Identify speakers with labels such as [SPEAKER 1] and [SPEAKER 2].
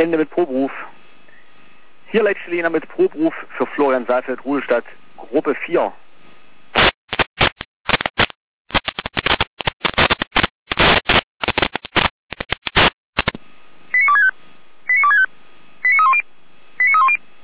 [SPEAKER 1] Ende mit Proberuf. Hier Leitstelliner mit Proberuf für Florian Saalfeld, Ruhestadt, Gruppe 4.